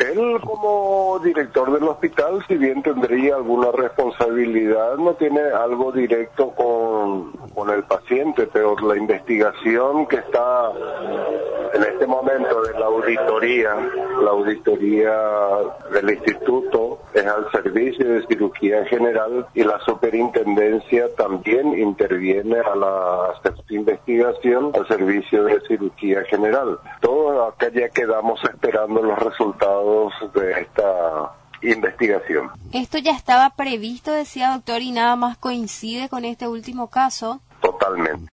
Él como director del hospital, si bien tendría alguna responsabilidad, no tiene algo directo con el paciente, pero la investigación que está en este momento de la auditoría del instituto es al servicio de cirugía general, y la superintendencia también interviene a la investigación al servicio de cirugía general. Todo acá ya quedamos esperando los resultados de esta investigación. Esto ya estaba previsto, decía doctor, y nada más coincide con este último caso. Totalmente.